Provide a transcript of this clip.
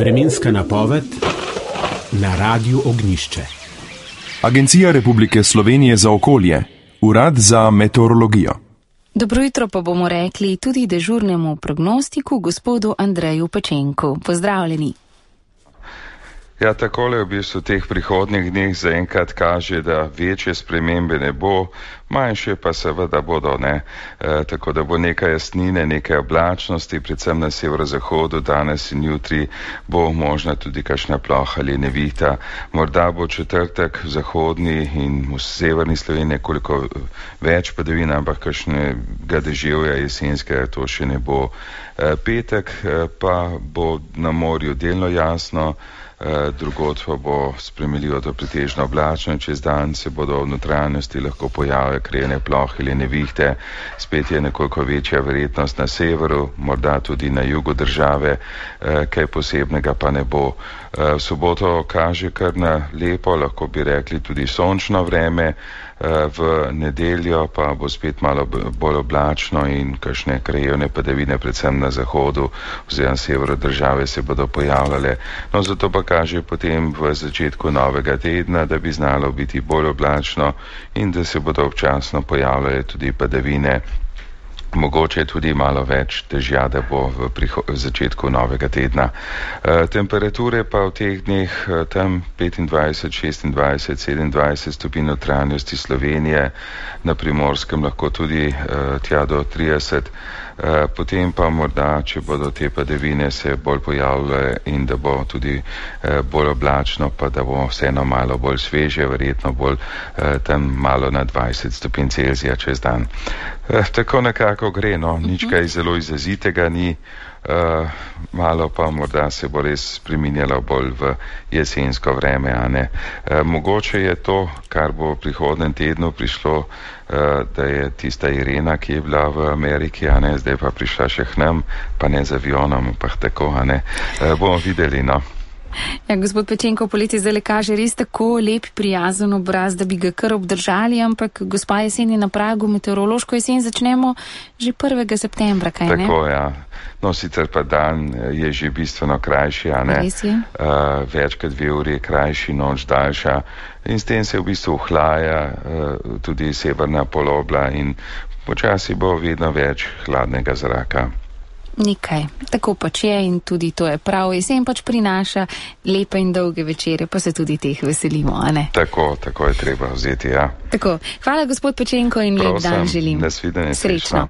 Vremenska napoved na Radiu Ognjišče. Agencija Republike Slovenije za okolje, Urad za meteorologijo. Dobro jutro pa bomo rekli tudi dežurnemu prognostiku gospodu Andreju Pečenku. Pozdravljeni. Ja, takole v bistvu teh prihodnjih dneh zaenkrat kaže, da večje spremembe ne bo, manjše pa seveda bodo, ne. Tako da bo nekaj jasnine, nekaj oblačnosti, predvsem na severozahodu, danes in jutri bo možna tudi kakšna ploha ali nevihta. Morda bo četrtek v zahodni in v severni Sloveniji nekoliko več padavin, ampak kakšnega deževja jesenskega to še ne bo. Petek pa bo na morju delno jasno, drugod pa bo sprejemljivo do pretežno oblačno, čez dan se bodo v notranjosti lahko pojavile krajevne plohe ali nevihte, spet je nekoliko večja verjetnost na severu, morda tudi na jugu države, kaj posebnega pa ne bo. V soboto kaže kar na lepo, lahko bi rekli tudi sončno vreme, v nedeljo pa bo spet malo bolj oblačno in kakšne krajevne padavine, predvsem na zahodu oziroma severu države se bodo pojavljale. No, zato pa kaže potem v začetku novega tedna, da bi znalo biti bolj oblačno in da se bodo občasno pojavljale tudi padavine. Mogoče tudi malo več dežja, da bo v začetku novega tedna. Temperature pa v teh dneh tam 25, 26, 27 stopinj notranjosti Slovenije, na Primorskem lahko tudi tja do 30, potem pa morda, če bodo te padavine se bolj pojavljale in da bo tudi bolj oblačno, pa da bo vseeno malo bolj sveže, verjetno bolj tam malo na 20 stopinj Celzija čez dan. Tako nekako gre, no, nič kaj zelo izrazitega ni, malo pa morda se bo res spreminjalo bolj v jesensko vreme, a ne. Mogoče je to, kar bo v prihodnem tednu prišlo, da je tista Irena, ki je bila v Ameriki, a ne, zdaj pa prišla še k nam, pa ne z avionom, pa tako, a ne. Bomo videli, no. Ja, gospod Pečenko, poleti zdaj le kaže res tako lep, prijazen obraz, da bi ga kar obdržali, ampak gospa jesen je na pragu, meteorološko jesen začnemo že 1. septembra, kaj ne? Tako, ja. No, sicer pa dan je že bistveno krajši, a ne? Res je. Več kot 2 uri je krajši, noč daljša in s tem se v bistvu ohlaja tudi severna polobla in počasi bo vedno več hladnega zraka. Nekaj, tako pač je in tudi to je prav. Jesen pač prinaša lepe in dolge večere, pa se tudi teh veselimo, a ne? Tako je treba vzeti, ja. Tako, hvala gospod Pečenko in lep dan želim. Nasvidenje, srečno.